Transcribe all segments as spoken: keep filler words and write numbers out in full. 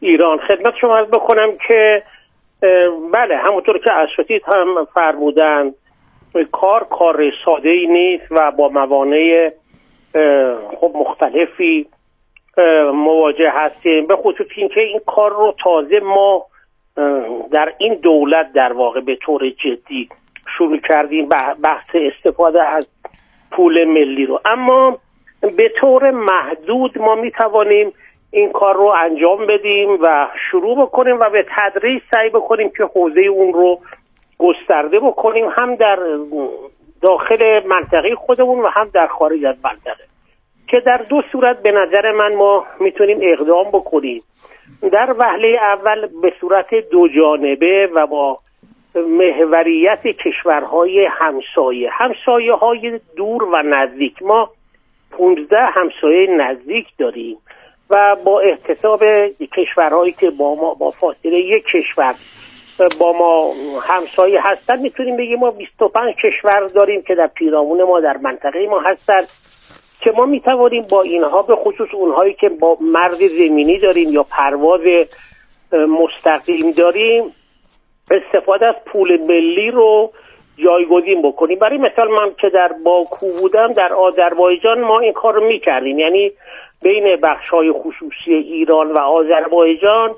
ایران. خدمت شما عرض بکنم که بله همونطور که اساتید هم فرمودن کار کار ساده‌ای نیست و با موانع خب مختلفی مواجه هستیم، به خصوص اینکه این کار رو تازه ما در این دولت در واقع به طور جدی شروع کردیم بحث استفاده از پول ملی رو، اما به طور محدود ما می توانیم این کار رو انجام بدیم و شروع بکنیم و به تدریج سعی بکنیم که حوزه اون رو گسترده بکنیم، هم در داخل منطقه خودمون و هم در خارج از منطقه، که در دو صورت به نظر من ما میتونیم اقدام بکنیم. در وهله اول به صورت دو جانبه و با محوریت کشورهای همسایه همسایه های دور و نزدیک. ما پونزده همسایه نزدیک داریم و با احتساب کشورهایی که با ما با فاصله یک کشور با ما همسایه هستن میتونیم بگیم ما بیست و پنج کشور داریم که در پیرامون ما در منطقه ما هستن، که ما میتوانیم با اینها به خصوص اونهایی که با مرز زمینی داریم یا پرواز مستقیم داریم استفاده از پول ملی رو جایگزین بکنیم. برای مثال من که در باکو بودم در آذربایجان ما این کار رو میکردیم، یعنی بین بخش‌های خصوصی ایران و آذربایجان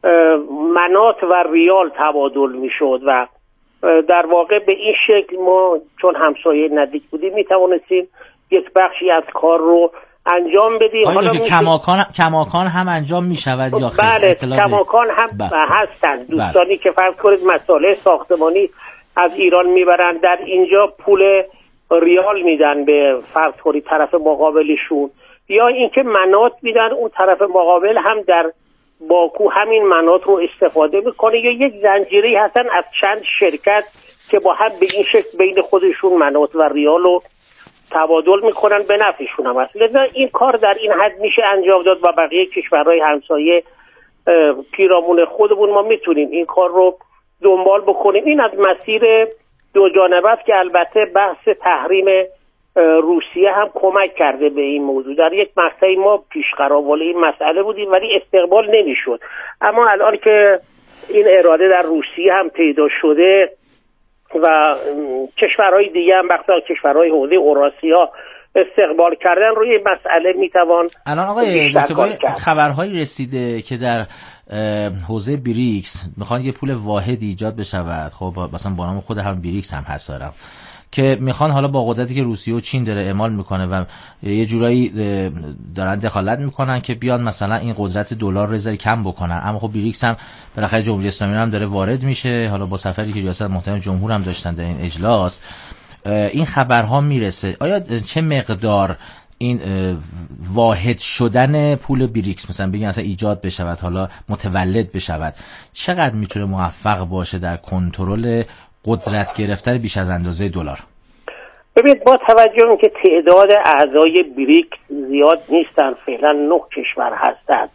منات و ریال تبادل میشد و در واقع به این شکل ما چون همسایه نزدیک بودیم میتوانستیم یک بخشی از کار رو انجام بدیم. حالا که کماکان کماکان هم انجام میشود یا خیر؟ بله کماکان هم بله. هستند دوستانی بله. که فرض کنید مسائل ساختمانی از ایران میبرن در اینجا پول ریال میدن به فرض کنید طرف مقابلشون، یا اینکه منات میدن اون طرف مقابل هم در باکو همین منات رو استفاده میکنه، یا یک زنجیری هستن از چند شرکت که با هم به این شکل بین خودشون منات و ریال رو تبادل میکنن، به نفعشون هم هست. لذا این کار در این حد میشه انجام داد و بقیه کشورهای همسایه پیرامون خودمون ما میتونیم این کار رو دنبال بکنیم. این از مسیر دو جانبه است که البته بحث تحریم روسیه هم کمک کرده به این موضوع. در یک مقطعی ما پیشقراول این مسئله بودیم ولی استقبال نمیشد، اما الان که این اراده در روسیه هم پیدا شده و کشورهای دیگه هم بخصوص کشورهای حوزه اوراسیا استقبال کردن روی این مسئله میتوان. الان آقای دکتر خبرهایی رسیده که در حوزه بریکس میخوان یه پول واحدی ایجاد بشود، خب مثلا با نام خود هم بریکس هم هست دارم، که میخوان حالا با قدرتی که روسیه و چین داره اعمال میکنه و یه جورایی دارن دخالت میکنن که بیان مثلا این قدرت دلار رو ذره کم بکنن، اما خب بریکس هم بالاخره جمهوری اسلامی هم داره وارد میشه، حالا با سفری که ریاست محترم جمهور هم داشتن در این اجلاس این خبرها میرسه. آیا چه مقدار این واحد شدن پول بریکس مثلا بگیم اصلا ایجاد بشود، حالا متولد بشود، چقدر میتونه موفق باشه در کنترل قدرت گرفتن بیش از اندازه دلار؟ ببینید با توجه به که تعداد اعضای بریک زیاد نیستن، فعلا نه کشور هستند،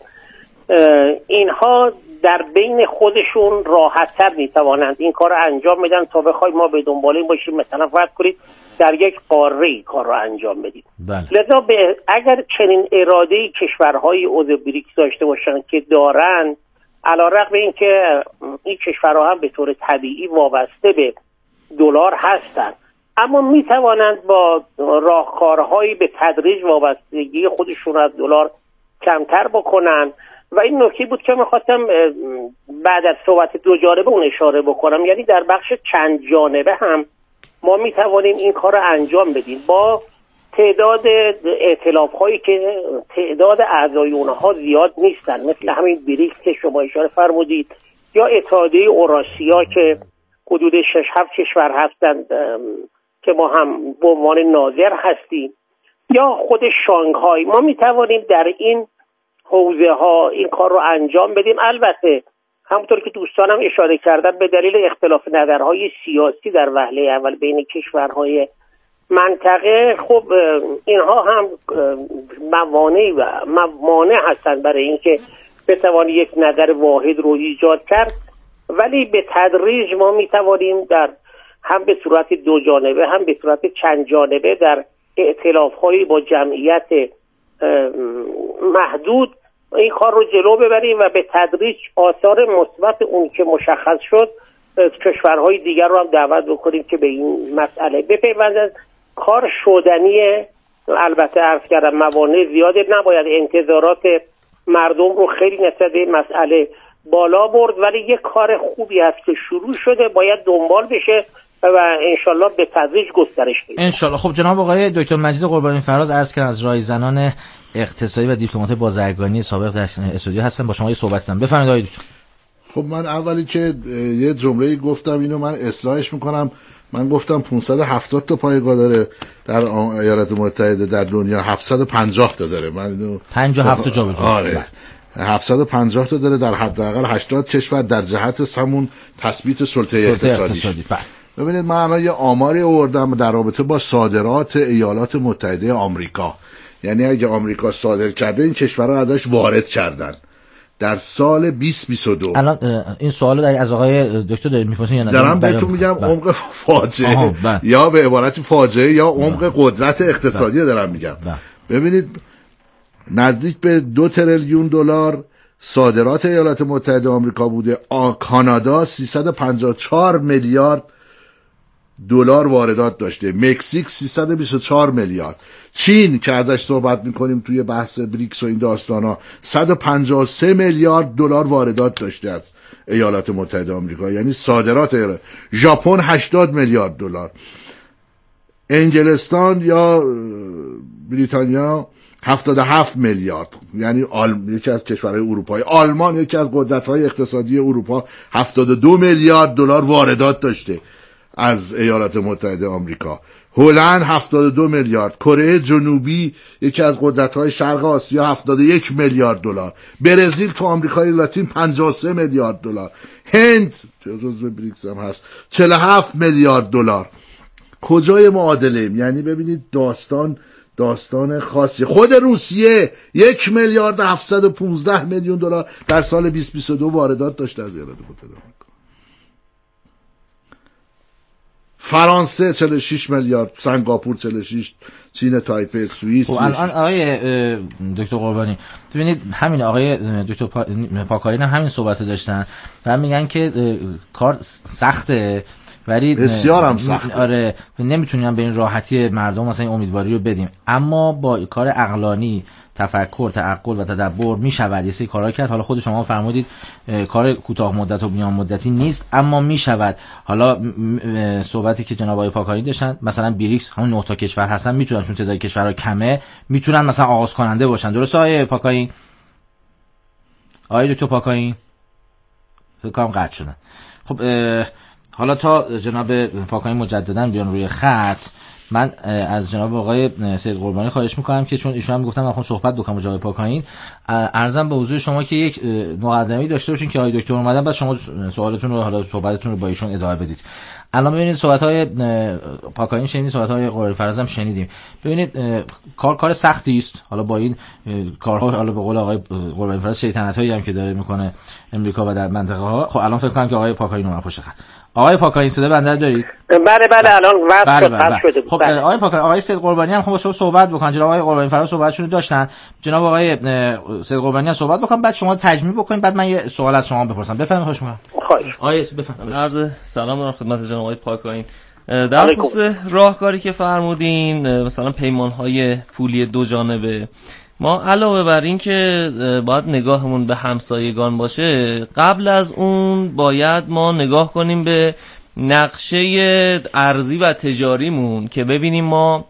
اینها در بین خودشون راحت‌تر میتوانند این کار رو انجام بدن تا بخوایم ما به دنبال این باشیم مثلا فرض کنید در یک قاره کار رو انجام بدیم. بله. لذا به اگر چنین اراده‌ای کشورهای عضو بریکس داشته باشن که دارن، علیرغم اینکه این کشورها هم به طور طبیعی وابسته به دلار هستند، اما میتوانند با راهکارهایی به تدریج وابستگی خودشون از دلار کمتر بکنن. و این نکته بود که میخواستم بعد از صحبت دو جانبه اون اشاره بکنم، یعنی در بخش چند جانبه هم ما میتوانیم این کار رو انجام بدیم با تعداد ائتلاف هایی که تعداد اعضای اونها زیاد نیستن، مثل همین بریکس که شما اشاره فرمودید، یا اتحادیه اوراسیا که حدود شش هفت کشور هستند که ما هم به عنوان ناظر هستیم، یا خود شانگهای. ما میتوانیم در این حوزه ها این کار رو انجام بدیم. البته همونطور که دوستانم اشاره کردن به دلیل اختلاف نظرهای سیاسی در وهله اول بین کشورهای منطقه، خب اینها هم موانع و موانع هستند برای اینکه بتوان یک نظر واحد رو ایجاد کرد، ولی به تدریج ما میتوانیم در هم به صورت دو جانبه هم به صورت چند جانبه در ائتلاف‌هایی با جمعیت محدود این کار رو جلو ببریم و به تدریج آثار مثبت اون که مشخص شد کشورهای دیگر رو هم دعوت بکنیم که به این مسئله بپیوندن. کار شدنیه، البته عرض کردم موانع زیاده، نباید انتظارات مردم رو خیلی نسبت به مسئله بالا برد، ولی یک کار خوبی هست که شروع شده، باید دنبال بشه و انشالله به تدریج گسترش پیدا. انشالله. خب جناب آقای دکتر مجید قربانی فراز عرض کردن از رایزنان اقتصادی و دیپلمات بازرگانی سابق در استودیو هستن، با شما یه صحبت کنم. بفرمایید آقای دکتر. خب من اولی که یه جمله‌ای گفتم اینو من اصلاحش میکنم، من گفتم پانصد و هفتاد تا پایگاه داره در ایالات متحده، در دنیا هفتصد و پنجاه تا داره. من اینو پنجاه و هفت تا جابجا. آره هفتصد و پنجاه تا داره در حداقل هشتاد کشور در جهت همون تثبیت سلطه اقتصادی. ببینید من الان یه آماری آوردم در رابطه با صادرات ایالات متحده آمریکا، یعنی اگه آمریکا صادر کرده این کشورها ازش وارد کردن در سال بیست بیست و دو. الان این سوالو از آقای دکتر دارید میپرسین یا نه؟ دارم بهتون میگم عمق فاجعه یا به عبارت فاجعه یا عمق قدرت اقتصادی دارم میگم. ببینید نزدیک به دو تریلیون دلار صادرات ایالات متحده آمریکا بوده. کانادا سیصد و پنجاه و چهار میلیارد دلار واردات داشته، مکزیک سیصد و بیست و چهار میلیارد، چین که ازش صحبت میکنیم توی بحث بریکس و این داستانا صد و پنجاه و سه میلیارد دلار واردات داشته از ایالات متحده آمریکا، یعنی صادرات ایالات. ژاپن هشتاد میلیارد دلار، انگلستان یا بریتانیا هفتاد و هفت میلیارد، یعنی آل... یکی از کشورهای اروپایی. آلمان یکی از قدرت‌های اقتصادی اروپا هفتاد و دو میلیارد دلار واردات داشته از ایالات متحده آمریکا. هلند هفتاد و دو میلیارد، کره جنوبی یکی از قدرت‌های شرق آسیا هفتاد و یک میلیارد دلار، برزیل تو آمریکای لاتین پنجاه و سه میلیارد دلار، هند جزو بریکس هم هست چهل و هفت میلیارد دلار. کجای معادله ایم؟ یعنی ببینید داستان داستان خاصی. خود روسیه یک میلیارد هفتصد و پانزده میلیون دلار در سال بیست بیست و دو واردات داشته از ایالات متحده آمریکا. فرانسه چهل و شش میلیارد، سنگاپور چهل و شش، چین تایپه، سوئیس. خب الان آقای دکتر قربانی ببینید همین آقای دکتر پاکاین همین صحبت داشتن و میگن که کار سخته ولی بسیار هم سخته. آره نمیتونیم به این راحتی مردم مثلا این امیدواری رو بدیم، اما با کار عقلانی، تفکر، تعقل و تدبر میشود یه سری کارا کرد. حالا خود شما فرمودید کار کوتاه مدت و میان مدتی نیست، اما میشود. حالا صحبتی که جناب آقای پاکاین داشتن مثلا بریکس همون نه تا کشور هستن میتونن، چون تعداد کشورها کمه، میتونن مثلا آغاز کننده باشن. درسته آقای پاکاین؟ آقای دکتر پاکاین فکر کنم قطع شدن. خب حالا تا جناب پاکاین مجددا بیان روی خط، من از جناب آقای سید قربانی خواهش میکنم که چون ایشون هم گفتم من صحبت بکنم با جناب پاکاین، عرضم به حضور شما که یک مقدمه‌ای داشته باشین که آقای دکتر اومدن، بعد شما سوالتون رو حالا صحبتتون رو با ایشون ادامه بدید. الان ببینید صحبت‌های پاکاین شنیدید، صحبت‌های قربانی فرز هم شنیدیم. ببینید کار کار سختی است. حالا با این کارها، حالا به قول آقای قربانی فرز شیطنتایی هم که داره میکنه امریکا و در منطقه ها، خب الان فکر کنم که آقای پاکاین اومد پشت خط. آقای پاکاین صدا بنده دارید؟ بله بله الان وقت بله بله بله. شده بود. خب بله. آقای پاکاین، آقای سید قربانی هم خب با شما صحبت بکنن. جناب آقای قربانی فرز صحبتشون رو داشتن، جناب آقای سید قربانی هم صحبت بکنن، بعد شما تجمیع بکنید، بعد من یه سوال از شما بپرسم. بفرمایید. خوش می‌کنم. خواهش. آقای بفرمایید. عرض سلام دارم خدمت جناب آقای پاکاین. در خصوص راهکاری که فرمودین، مثلا پیمان‌های پولی دو جانبه، ما علاوه بر این که باید نگاهمون به همسایگان باشه، قبل از اون باید ما نگاه کنیم به نقشه ارضی و تجاریمون که ببینیم ما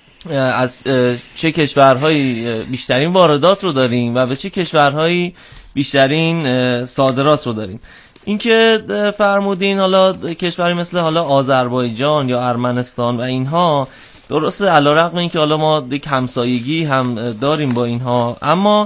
از چه کشورهایی بیشترین واردات رو داریم و به چه کشورهایی بیشترین صادرات رو داریم. این که فرمودین حالا کشوری مثل حالا آذربایجان یا ارمنستان و اینها، درسته علیرغم این که حالا ما یک همسایگی هم داریم با اینها، اما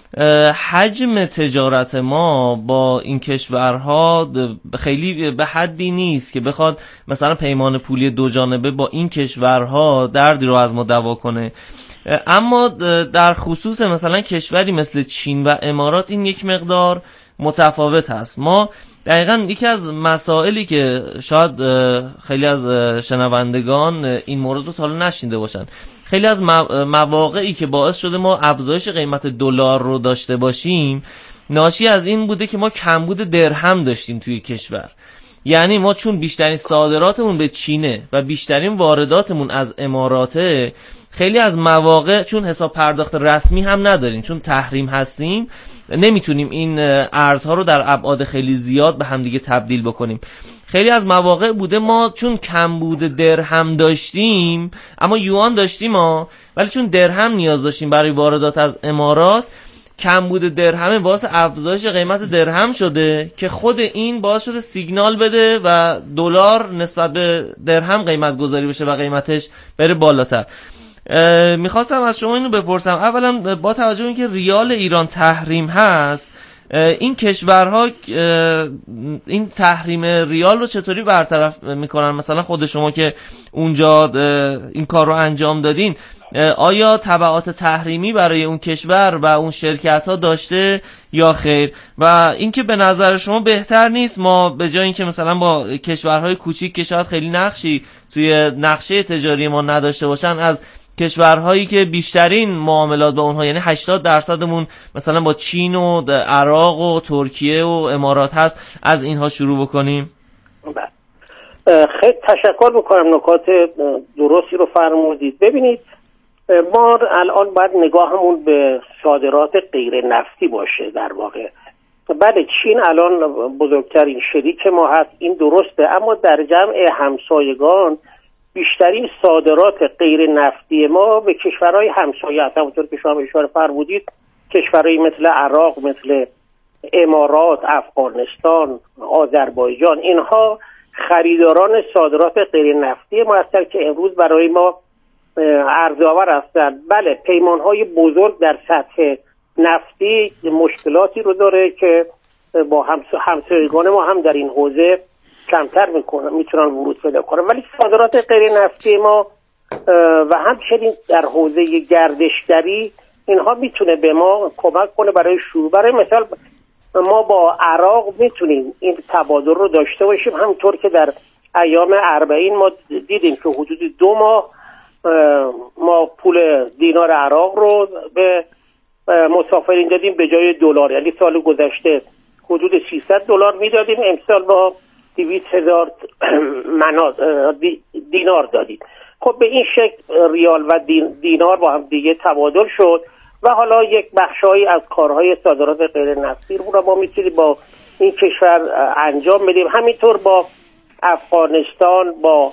حجم تجارت ما با این کشورها خیلی به حدی نیست که بخواد مثلا پیمان پولی دو جانبه با این کشورها دردی رو از ما دوا کنه. اما در خصوص مثلا کشوری مثل چین و امارات این یک مقدار متفاوت هست. ما دقیقاً یکی از مسائلی که شاید خیلی از شنوندگان این مورد رو تا حالا نشنیده باشن، خیلی از مواقعی که باعث شده ما افزایش قیمت دلار رو داشته باشیم ناشی از این بوده که ما کمبود درهم داشتیم توی کشور. یعنی ما چون بیشترین صادراتمون به چینه و بیشترین وارداتمون از اماراته، خیلی از مواقع چون حساب پرداخت رسمی هم نداریم، چون تحریم هستیم، نمیتونیم این ارزها رو در ابعاد خیلی زیاد به همدیگه تبدیل بکنیم. خیلی از مواقع بوده ما چون کمبود درهم داشتیم اما یوان داشتیم ما، ولی چون درهم نیاز داشتیم برای واردات از امارات، کمبود درهم باعث افزایش قیمت درهم شده که خود این باعث شده سیگنال بده و دلار نسبت به درهم قیمت گذاری بشه و قیمتش بره بالاتر. میخواستم از شما اینو بپرسم، اولا با توجه به اینکه ریال ایران تحریم هست، این کشورها این تحریم ریال رو چطوری برطرف میکنن؟ مثلا خود شما که اونجا این کار رو انجام دادین، آیا تبعات تحریمی برای اون کشور و اون شرکت ها داشته یا خیر؟ و اینکه به نظر شما بهتر نیست ما به جای اینکه مثلا با کشورهای کوچیک که شاید خیلی نقشی توی نقشه تجاری ما نداشته باشن، از کشورهایی که بیشترین معاملات با اونها، یعنی هشتاد درصدمون مثلا با چین و عراق و ترکیه و امارات هست، از اینها شروع بکنیم؟ خیلی تشکر میکنم، نکات درستی رو فرمودید. ببینید ما الان باید نگاهمون به صادرات غیر نفتی باشه. در واقع بله چین الان بزرگترین شریک ما هست، این درسته، اما در جمع همسایگان بیشترین صادرات غیر نفتی ما به کشورهای همسایه هست. همونطور که شما اشاره فرمودید کشورهایی مثل عراق، مثل امارات، افغانستان، آذربایجان، اینها خریداران صادرات غیر نفتی ما هستن که امروز برای ما ارزآور هستند. بله پیمانهای بزرگ در سطح نفتی مشکلاتی رو داره که با همسایگان ما هم در این حوزه کمتر میکنن، میتونن ورود پیدا کنن، ولی صادرات غیر نفتی ما و همچنین در حوزه گردشگری اینها میتونه به ما کمک کنه برای شروع. برای مثال ما با عراق میتونیم این تبادل رو داشته باشیم، همونطور که در ایام اربعین ما دیدیم که حدود دو ماه ما پول دینار عراق رو به مسافرین دادیم به جای دلار، یعنی سال گذشته حدود سیصد دلار میدادیم، امسال با دویست هزار دینار دادیم. خب به این شکل ریال و دینار با هم دیگه تبادل شد و حالا یک بخشایی از کارهای صادرات غیر نفتی رو ما میتونیم با این کشور انجام بدیم. همینطور با افغانستان، با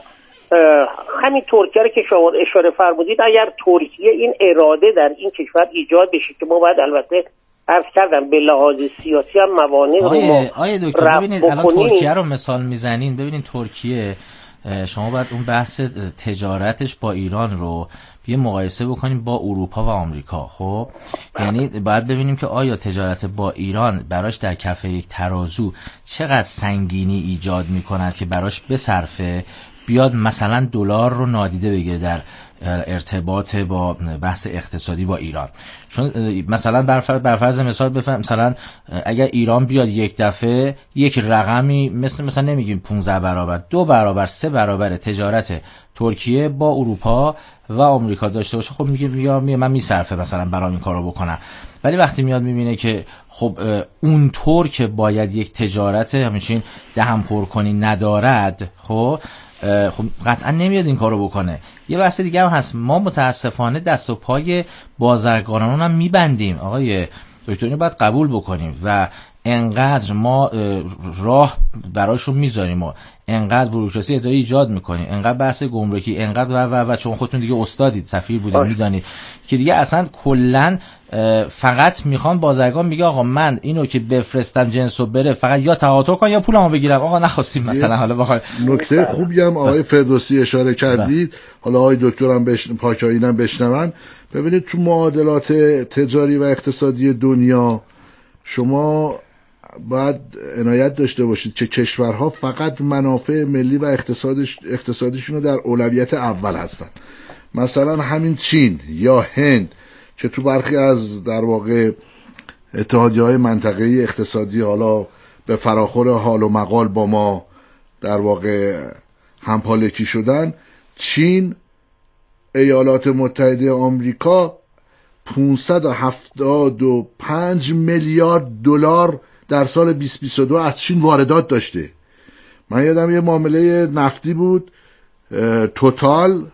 همین ترکیه که شما اشاره فرمودید، اگر ترکیه این اراده در این کشور ایجاد بشه که ما باید البته عرض کردم به لحاظ سیاسی هم موانع رو ما آیه دکتر ببینید الان ترکیه رو مثال میزنین، ببینید ترکیه شما باید اون بحث تجارتش با ایران رو یه مقایسه بکنیم با اروپا و آمریکا. خب یعنی باید ببینیم که آیا تجارت با ایران براش در کف یک ترازو چقدر سنگینی ایجاد میکند که براش بصرفه بیاد مثلا دلار رو نادیده بگیره در ارتباط با بحث اقتصادی با ایران. چون مثلا بر فرض مثال بفهم مثلا اگر ایران بیاد یک دفعه یک رقمی مثل مثلا نمیگیم پانزده برابر، دو برابر، سه برابر تجارت ترکیه با اروپا و آمریکا داشته باشه، خب میگه میگه من میصرفه مثلا برام این کارو بکنم. ولی وقتی میاد میبینه که خب اونطور که باید یک تجارت همچین دهن پر کنی ندارد، خب خب قطعا نمیاد این کارو بکنه. یه بحث دیگه هم هست، ما متاسفانه دست و پای بازرگانان هم میبندیم. آقای دکتر اینو باید قبول بکنیم و انقدر ما راه براشون میذاریم و انقدر بوروکراسی اداری ایجاد میکنیم، انقدر بحث گمرکی، انقدر و و و چون خودتون دیگه استادید، سفیر بودید، میدونید که دیگه اصلا کلا فقط میخوان بازرگان میگه آقا من اینو که بفرستم جنسو بره فقط یا تقاطع کن یا پولمو بگیرم. آقا نخواستیم مثلا حالا بخوای. نکته خوبی هم آقای فردوسی اشاره کردید، حالا آقای دکترم بش... پاکایینم بشنون. ببینید تو معادلات تجاری و اقتصادی دنیا شما باید عنایت داشته باشید که کشورها فقط منافع ملی و اقتصادش اقتصادیشون رو در اولویت اول هستن. مثلا همین چین یا هند که تو برخی از در واقع اتحادیه‌های منطقه‌ای اقتصادی حالا به فراخور حال و مقال با ما در واقع همپالکی شدن، چین ایالات متحده آمریکا پانصد و هفتاد و پنج میلیارد دلار در سال بیست بیست و دو از چین واردات داشته. من یادم یه معامله نفتی بود توتال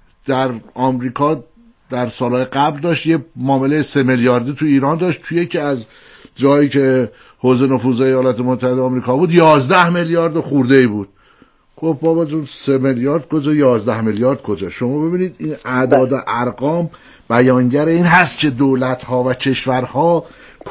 در آمریکا در سالهای قبل داشت، یه معامله سه میلیاردی تو ایران داشت، توی یکی از جایی که حوزه نفوذ ایالات متحده آمریکا بود یازده میلیارد خورده‌ای بود. خب بابا جون سه میلیارد کجا، یازده میلیارد کجا؟ شما ببینید این اعداد و ارقام بیانگر این هست که دولت‌ها و کشورها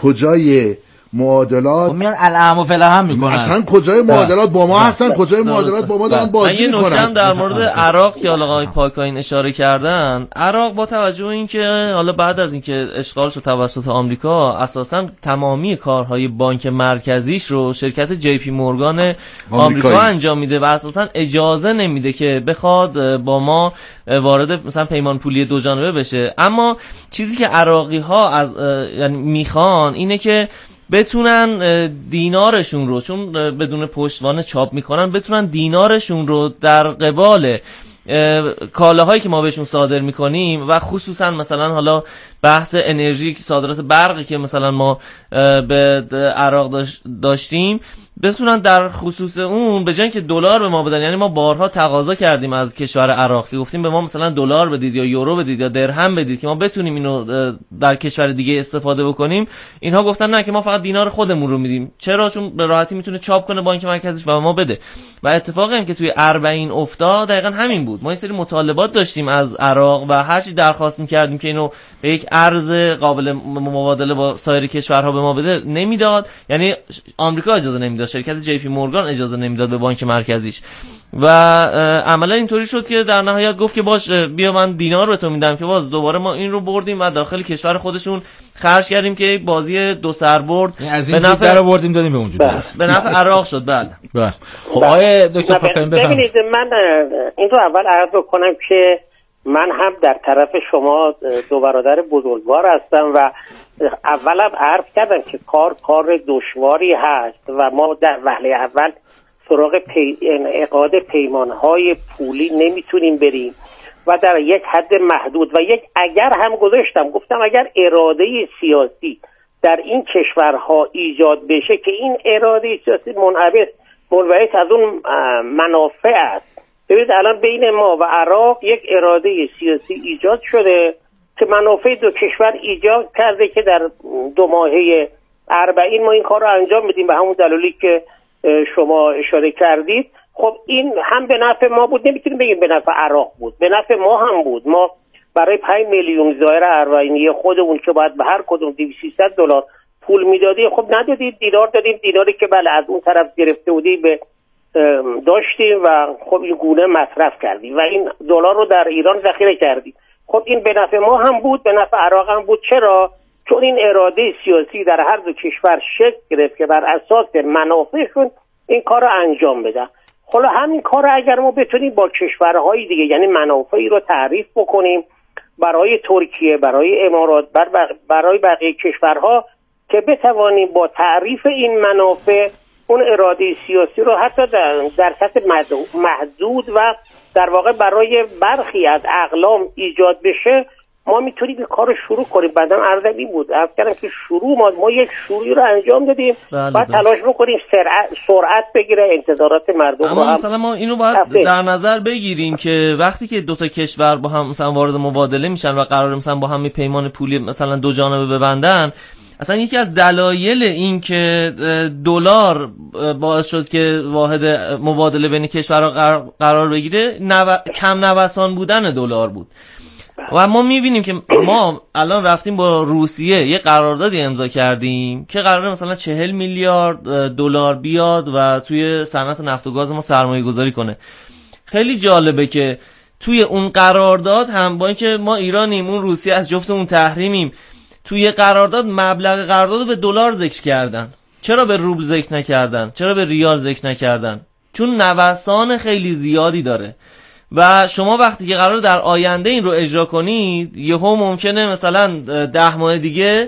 کجای معادلات میان العام و فلهم میکنن، اصلا کجای معادلات با ما هستن، کجای معادلات با ما دارن بازی میکنن. من یه نکته در مورد عراق که حالا آقای پاکاین اشاره کردن، عراق با توجه به اینکه حالا بعد از اینکه اشغال شد توسط آمریکا اساسا تمامی کارهای بانک مرکزیش رو شرکت جی پی مورگان آمریکا انجام میده و اساسا اجازه نمیده که بخواد با ما وارد مثلا پیمان پولی دو جانبه بشه. اما چیزی که عراقی ها از یعنی میخوان اینه که بتونن دینارشون رو، چون بدون پشتوانه چاپ میکنن، بتونن دینارشون رو در قبال کالاهایی که ما بهشون صادر میکنیم و خصوصا مثلا حالا بحث انرژی که صادرات برقی که مثلا ما به عراق داشتیم، بتونن در خصوص اون به جای اینکه دلار به ما بدن، یعنی ما بارها تقاضا کردیم از کشور عراق که گفتیم به ما مثلا دلار بدید یا یورو بدید یا درهم بدید که ما بتونیم اینو در کشور دیگه استفاده بکنیم، اینها گفتن نه که ما فقط دینار خودمون رو میدیم. چرا؟ چون به راحتی میتونه چاپ کنه بانک مرکزیش و ما بده. و اتفاقی هم که توی اربعین افتاد دقیقاً همین بود. ما یه سری مطالبات داشتیم از عراق و هر چی درخواست میکردیم که اینو به یک ارز قابل مبادله با سایر کشورها به ما بده، نمیداد. یعنی آمریکا اجازه نمیداد، شرکت جی پی مورگان اجازه نمیداد به بانک مرکزیش و عملا اینطوری شد که در نهایت گفت که باش بیا من دینار به تو میدم، که باز دوباره ما این رو بردیم و داخل کشور خودشون خرج کردیم که یک بازی دو سر برد از این جیب در آوردیم دادیم به اونجوری به نفع عراق شد. بله بله. خب آقای دکتر پاکاین ببینید، من این رو اول عرض بکنم که من هم در طرف شما دو برادر بزرگوار هستم و اولم عرض کردم که کار کار دشواری هست و ما در وهله اول سراغ پی... انعقاد پیمانهای پولی نمیتونیم بریم و در یک حد محدود و یک اگر هم گذاشتم گفتم اگر اراده سیاسی در این کشورها ایجاد بشه که این اراده سیاسی منعبث منبعث از اون منافع است. ببینید الان بین ما و عراق یک اراده سیاسی ایجاد شده که منافع دو کشور ایجاد کرده که در دو ماهه اربعین ما این کار رو انجام بدیم به همون دلیلی که شما اشاره کردید. خب این هم به نفع ما بود، نمیتونیم بگیم به نفع عراق بود، به نفع ما هم بود. ما برای پنج میلیون زائر اربعینی خودمون که باید به هر کدوم دویست سیصد دلار پول میدادیم، خب ندادیم، دینار دادیم، دیناری که بله از اون طرف گرفته بودیم به داشتیم و خب این گونه مصرف کردیم و این دلار رو در ایران ذخیره کردیم. خب این به نفع ما هم بود، به نفع عراق هم بود. چرا؟ چون این اراده سیاسی در هر دو کشور شکل گرفت که بر اساس منافعشون این کار رو انجام بدن. حالا همین کار رو اگر ما بتونیم با کشورهای دیگه، یعنی منافعی رو تعریف بکنیم برای ترکیه، برای امارات، برای بقیه کشورها، که بتوانیم با تعریف این منافع اون اراده سیاسی رو حتی در, در سطح محدود و در واقع برای برخی از اقلام ایجاد بشه، ما میتونیم این کار رو شروع کنیم. بعدم عرضی بود عرض کردم که شروع ما, ما یک شروعی رو انجام دادیم، بعد تلاش بکنیم سرعت, سرعت بگیره انتظارات مردم. اما مثلا ما اینو باید افته. در نظر بگیریم که وقتی که دو تا کشور با هم مثلا وارد مبادله میشن و قرار مثلا با هم پیمان پولی مثلا دو جانبه ببندن، اصلا یکی از دلایل این که دلار باعث شد که واحد مبادله بین کشورها قرار بگیره نو... کم نوسان بودن دلار بود. و ما میبینیم که ما الان رفتیم با روسیه یه قراردادی امضا کردیم که قراره مثلا چهل میلیارد دلار بیاد و توی صنعت نفت و گاز ما سرمایه گذاری کنه. خیلی جالبه که توی اون قرارداد هم با اینکه ما ایرانیم، اون روسیه از جفتمون تحریمیم، توی قرارداد مبلغ قرارداد رو به دلار ذکر کردن. چرا به روبل ذکر نکردن؟ چرا به ریال ذکر نکردن؟ چون نوسان خیلی زیادی داره و شما وقتی که قرار در آینده این رو اجرا کنید، یهو ممکنه مثلا ده ماه دیگه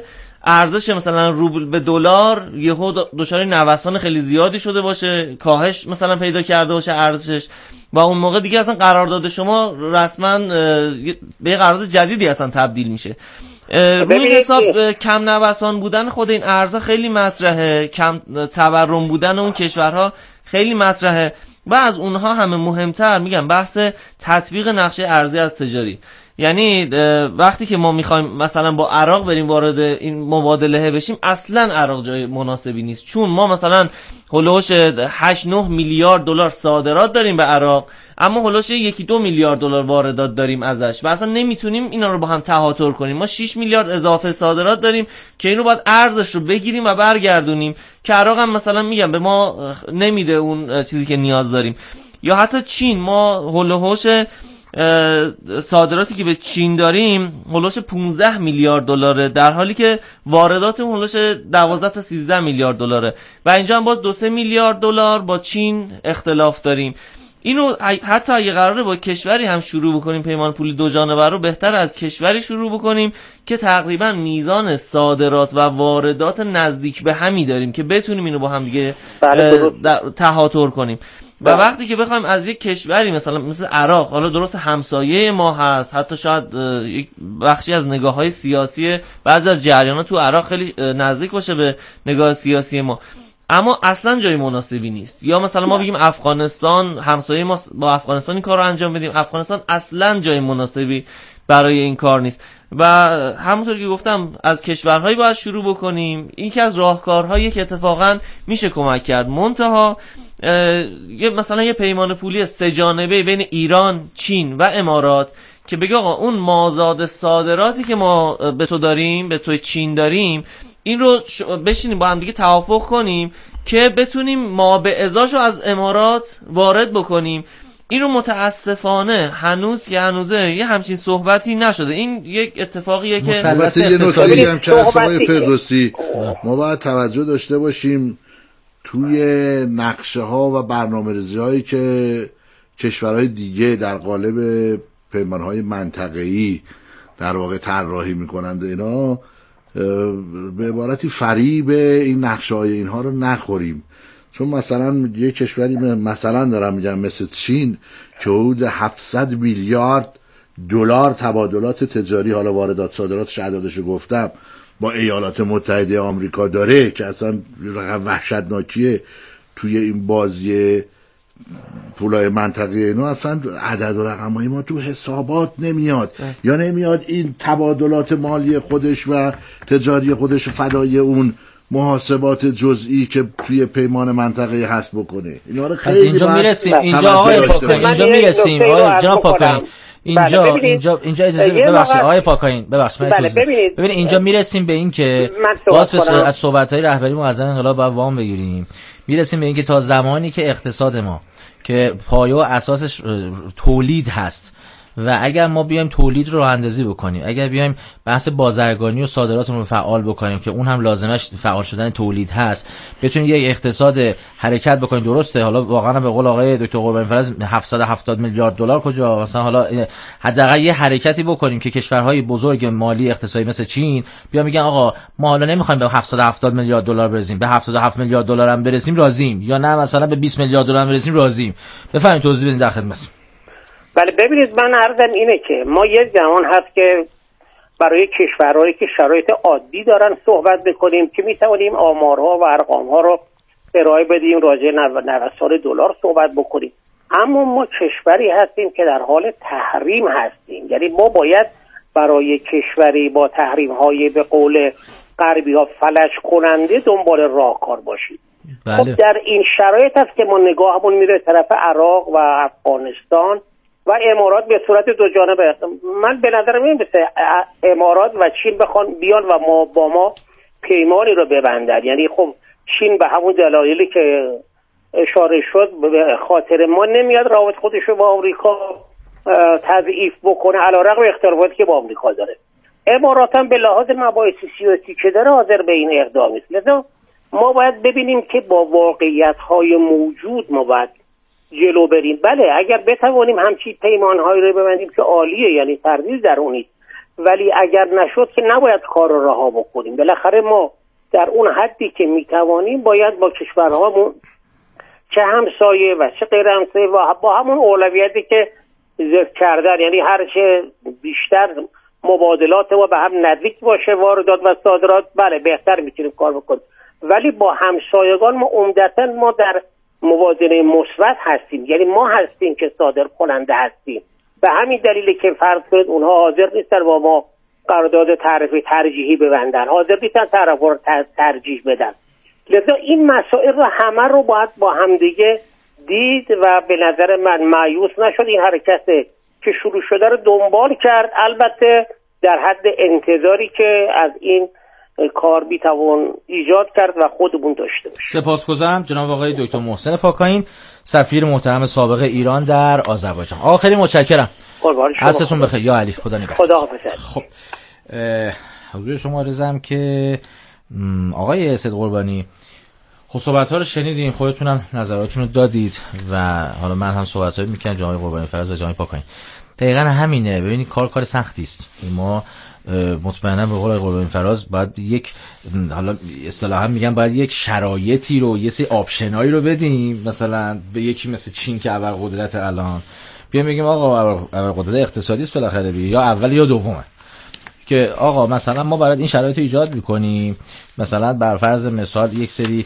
ارزش مثلا روبل به دلار یهو دچار نوسان خیلی زیادی شده باشه، کاهش مثلا پیدا کرده باشه ارزشش، و اون موقع دیگه اصلا قرارداد شما رسما به قرارداد جدیدی اصلا تبدیل میشه. روی حساب کم نوسان بودن خود این ارزها خیلی مطرحه، کم تورم بودن اون کشورها خیلی مطرحه، و از اونها همه مهمتر میگم بحث تطبیق نقشه ارزی از تجاری. یعنی وقتی که ما میخوایم مثلا با عراق بریم وارد این مبادله بشیم، اصلا عراق جای مناسبی نیست، چون ما مثلا هلوش هشت نه میلیارد دلار صادرات داریم به عراق، اما هلوش یکی دو میلیارد دلار واردات داریم ازش و اصلا نمیتونیم اینا رو با هم تهاتر کنیم. ما شش میلیارد اضافه صادرات داریم که این رو باید ارزش رو بگیریم و برگردونیم، که عراق هم مثلا میگم به ما نمیده اون چیزی که نیاز داریم. یا حتی چین، ما هلوش صادراتی که به چین داریم هلوش پانزده میلیارد دلاره، در حالی که واردات هلوش دوازده تا سیزده میلیارد دلاره، و اینجا هم باز دو سه میلیارد دلار با چین اختلاف داریم. اینو حتی اگه قراره با کشوری هم شروع بکنیم پیمان پولی دو جانبه رو، بهتر از کشوری شروع بکنیم که تقریبا میزان صادرات و واردات نزدیک به همی داریم که بتونیم اینو با هم دیگه تهاتر کنیم. و وقتی که بخوایم از یک کشوری مثلا مثل عراق، حالا درست همسایه ما هست، حتی شاید یک بخشی از نگاه‌های سیاسی بعضی از جریانات تو عراق خیلی نزدیک باشه به نگاه سیاسی ما، اما اصلا جای مناسبی نیست. یا مثلا ما بگیم افغانستان، همسایه ما با افغانستان این کار رو انجام بدیم، افغانستان اصلا جای مناسبی برای این کار نیست. و همونطور که گفتم از کشورهایی باید شروع بکنیم. این که از راهکارهایی که اتفاقا میشه کمک کرد، منتها یه مثلا یه پیمان پولی سه جانبه بین ایران، چین و امارات که بگه آقا اون مازاد صادراتی که ما به تو داریم، به توی چین داریم، این رو بشینیم با هم دیگه توافق کنیم که بتونیم ما به ازاشو از امارات وارد بکنیم. این رو متاسفانه هنوز که هنوزه یه همچین صحبتی نشده. این یک اتفاقیه که مثلا یه نکته هم که آقای فردوسی ما باید توجه داشته باشیم توی نقشه ها و برنامه‌ریزی هایی که کشورهای دیگه در قالب پیمان های منطقه‌ای در واقع طراحی میکنند، اینا به عبارتی فریب این نقشه های اینها رو نخوریم. چون مثلا یه کشوری مثلا دارم میگم مثل چین که حدود هفتصد میلیارد دلار تبادلات تجاری، حالا واردات صادراتش عددشو گفتم، با ایالات متحده آمریکا داره که اصلا رقم وحشتناکیه توی این بازی پولای منطقه. اینو اصلا عدد و رقمای ما تو حسابات نمیاد اه. یا نمیاد این تبادلات مالی خودش و تجاری خودش فدای اون محاسبات جزئی که توی پیمان منطقه هست بکنه. اینا رو خیلی اینجا میرسیم، اینجا آقای پاکاین اینجا میرسیم آقای جناب پاکاین اینجا بله اینجا اینجا اجازه ببخشید آقای پاکاین ببخشید من بله ببینید ببینید اینجا میرسیم به این که باز از صحبت‌های رهبری معظم انقلاب باید وام بگیریم. میرسیم به این که تا زمانی که اقتصاد ما که پایه و اساسش تولید هست و اگر ما بیایم تولید رو راه اندازی بکنیم، اگر بیایم بحث بازرگانی و صادراتمون رو فعال بکنیم که اون هم لازمش فعال شدن تولید هست، بتونیم یک اقتصاد حرکت بکنیم. درسته حالا واقعا به قول آقای دکتر قربانی فرز هفتصد و هفتاد میلیارد دلار کجا، مثلا حالا حداقل یه حرکتی بکنیم که کشورهای بزرگ مالی اقتصادی مثل چین بیان میگن آقا ما حالا نمیخوایم به هفتصد و هفتاد میلیارد دلار برسیم، به هفتاد و هفت میلیارد دلار هم برسیم راضیم، یا نه مثلا به بیست میلیارد دلار هم برسیم راضیم. بفرمایید توضیح بدید در خدمتتون. بله ببینید من عرضم اینه که ما یه زمان هست که برای کشورهایی که شرایط عادی دارن صحبت بکنیم که میتوانیم آمارها و ارقامها رو ارائه بدیم، راجع نوسان دلار صحبت بکنیم. اما ما کشوری هستیم که در حال تحریم هستیم، یعنی ما باید برای کشوری با تحریم های به قول غربی ها فلج کننده دنبال راهکار باشیم. بله. خب در این شرایط هست که ما نگاهمون میره طرف عراق و افغانستان و امارات به صورت دو جانبه. من به نظرم این مثل امارات و چین بخوان بیان و ما با ما پیمانی رو ببندن، یعنی خب چین به همون دلایلی که اشاره شد به خاطر ما نمیاد رابط خودش رو با آمریکا تضعیف بکنه علیرغم اختلافاتی که با آمریکا داره. امارات هم به لحاظ مباحث سیاسی که داره حاضر به این اقدام است. لذا ما باید ببینیم که با واقعیت‌های موجود ما باید جلو بریم. بله اگر بتوانیم همچین پیمان‌هایی رو ببندیم که عالیه، یعنی تردید در اون نیست، ولی اگر نشد که نباید کار رو رها بکنیم. بالاخره ما در اون حدی که میتوانیم باید با کشورهامون چه همسایه و چه غیر همسایه و با همون اولویتی که ذکر کردن، یعنی هر چه بیشتر مبادلات ما به هم نزدیک باشه واردات و صادرات، بله بهتر میتونیم کار بکنیم. ولی با همسایگان ما عمدتاً ما در موازنه مثبت هستیم، یعنی ما هستیم که صادر کننده هستیم. به همین دلیلی که فرض کنید اونها حاضر نیستن با ما قرارداد تعرفه ترجیحی ببندن، حاضر نیستن طرفا رو ترجیح بدن. لذا این مسائل رو همه رو باید با همدیگه دید و به نظر من مایوس نشد، این حرکت که شروع شده رو دنبال کرد، البته در حد انتظاری که از این کار بیتوان ایجاد کرد و خودمون داشته باشیم. سپاسگزارم جناب آقای دکتر محسن پاکاین، سفیر محترم سابق ایران در آذربایجان. آقا خیلی متشکرم. عصرتون بخیر. یا علی، خدا نگهدار. خدا حافظ. خب حضور شما عرضم که آقای سید قربانی خب صحبت‌ها رو شنیدین، خودتونم نظراتتون رو دادید و حالا من هم صحبت‌هایی می‌کنم جناب قربانی فرز و جناب پاکاین. دقیقاً همینه. ببینید کار کار سختی است. ما مطمئنا به قول قربانی فراز باید یک، حالا اصطلاحا میگن باید یک شرایطی رو، یه سری آپشنایی رو بدیم، مثلا به یکی مثل چین که ابرقدرت الان بیایم بگیم آقا ابرقدرت اقتصادی است بالاخره دیگه، یا اول یا دومه، که آقا مثلا ما برای این شرایط رو ایجاد میکنیم. مثلا بر فرض مثال یک سری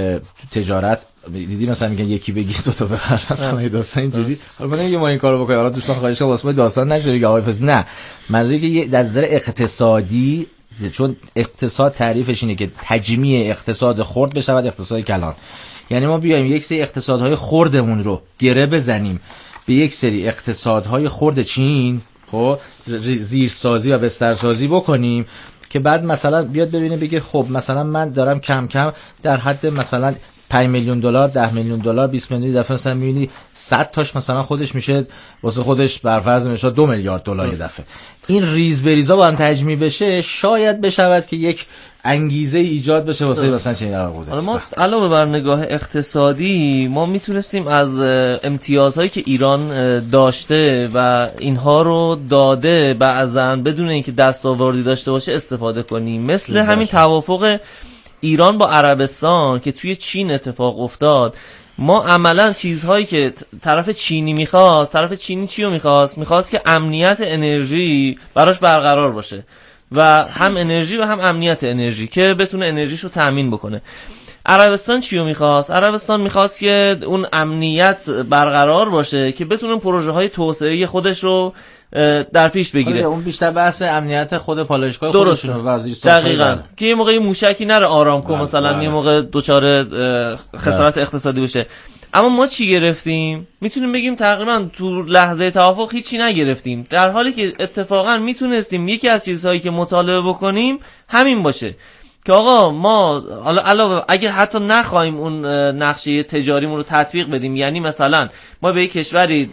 تجارت دیدی مثلا میگن یکی بگی دو تا بخر، مثلا داستان اینجوری. حالا من ما این کارو بکنیم، حالا دوستان خواهش کنم واسه ما داستان نشه بگی آقا پس نه، منظوری که در نظر اقتصادی، چون اقتصاد تعریفش اینه که تجمیع اقتصاد خرد بشود اقتصاد کلان، یعنی ما بیایم یک سری اقتصادهای خردمون رو گره بزنیم به یک سری اقتصادهای خرد چین، خب زیرسازی و بسترسازی بکنیم که بعد مثلا بیاد ببینه بگه خب مثلا من دارم کم کم در حد مثلا پنج میلیون دلار، ده میلیون دلار، بیست میلیون دفعه مثلا میبینی صد تاش مثلا خودش میشه واسه خودش بر فرض میشه دو میلیارد دلار یه دفعه. این ریز بریزا با هم تجمیع بشه شاید بشود که یک انگیزه ایجاد بشه واسه مثلا چنین قرارداد. حالا ما علاوه بر نگاه اقتصادی ما میتونستیم از امتیازهایی که ایران داشته و اینها رو داده بعضا بدون اینکه دستاوردی داشته باشه استفاده کنیم، مثل همین توافق ایران با عربستان که توی چین اتفاق افتاد. ما عملا چیزهایی که طرف چینی میخواست، طرف چینی چی رو میخواست؟ میخواست که امنیت انرژی براش برقرار باشه و هم انرژی و هم امنیت انرژی که بتونه انرژیشو تامین بکنه. عربستان چی رو میخواست؟ عربستان میخواست که اون امنیت برقرار باشه که بتونه پروژه های توسعه خودش رو در پیش بگیره. اون بیشتر بحث امنیت خود پالایشگاه خودشون وزیر دقیقاً که یه موقعی موشکی نره آرامکو مثلا بله. یه موقع دوچار خسارت بله. اقتصادی بشه. اما ما چی گرفتیم؟ میتونیم بگیم تقریبا تو لحظه توافق هیچی نگرفتیم، در حالی که اتفاقا میتونستیم یکی از چیزهایی که مطالبه بکنیم همین باشه که آقا ما حالا علاوه اگه حتی نخوایم اون نقشه تجاریمون رو تطبیق بدیم، یعنی مثلا ما به یک کشوری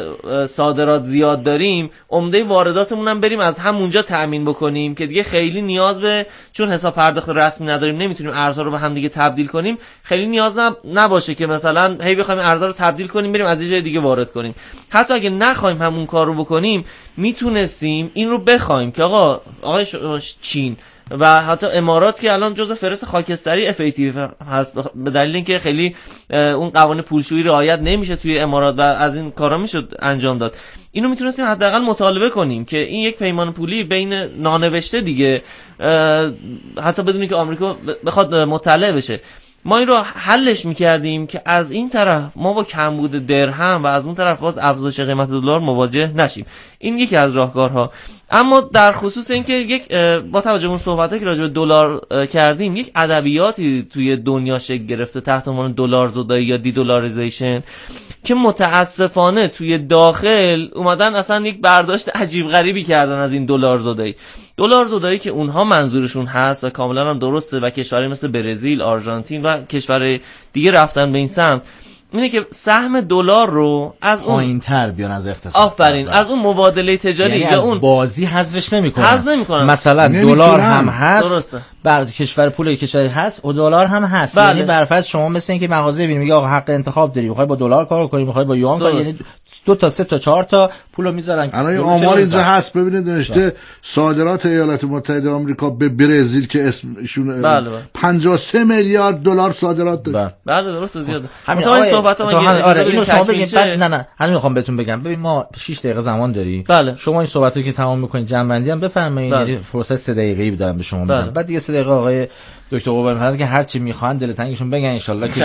صادرات زیاد داریم، عمده وارداتمون هم بریم از همونجا تأمین بکنیم که دیگه خیلی نیاز به، چون حساب پرداخت رسمی نداریم نمیتونیم ارزها رو به هم دیگه تبدیل کنیم، خیلی نیاز نباشه که مثلا هی بخوایم ارزها رو تبدیل کنیم بریم از یه جای دیگه وارد کنیم. حتی اگه نخوایم همون کار رو بکنیم میتونستیم این رو بخوایم که آقا آقای چین و حتی امارات که الان جزو فهرست خاکستری اف ای تی هست به دلیل اینکه خیلی اون قوانین پولشویی رعایت نمیشه توی امارات و از این کارا میشد انجام داد، اینو میتونستیم حداقل مطالبه کنیم که این یک پیمان پولی بین نانوشته دیگه، حتی بدون اینکه آمریکا بخواد مطلع بشه ما این رو حلش میکردیم که از این طرف ما با کمبود درهم و از اون طرف باز افزایش قیمت دلار مواجه نشیم. این یکی از راهکارها. اما در خصوص اینکه یک با توجه به اون صحبتایی که راجع به دلار کردیم، یک ادبیاتی توی دنیا شکل گرفته تحت عنوان دلار زدایی یا دی دلاریزیشن که متاسفانه توی داخل اومدن اصلا یک برداشت عجیب غریبی کردن از این دلار زدایی. دلار زدایی که اونها منظورشون هست و کاملا هم درسته و کشورهای مثل برزیل، آرژانتین و کشورهای دیگه رفتن به این سمت، اینه که سهم دلار رو از اون پایین‌تر بیان از اقتصاد. آفرین، از اون مبادله تجاری یعنی یا از اون بازی حذفش نمی‌کنن. حذف نمی‌کنن. مثلا دلار هم هست. درسته. بعد کشور پول کشوری هست و دلار هم هست. بله. یعنی برفرض شما مثل اینکه مغازه ببینید میگه آقا حق انتخاب داری، می‌خوای با دلار کار کنی، می‌خوای با یوان کار، یعنی دو تا سه تا چهار تا پولو میذارن. الان آمار اینجا هست ببینید نوشته صادرات ایالات متحده آمریکا به برزیل که اسمشون بله بله. پنجاه و سه میلیارد دلار صادرات داره. بله درسته زیاده. همین این صحبت ما آره, آره اینو شما بگید بعد نه نه همین میخوام بهتون بگم. ببین ما شش دقیقه زمان داریم. بله. شما این صحبتو که تمام میکنید جمع‌بندی هم بفرمایید. بله. یعنی فرصت سه دقیقه‌ای دارم به شما میدم. بله. بعد دیگه سه دقیقه آقای دکتر قبایی هست که هر چی میخوان دلتنگشون بگن ان شاءالله که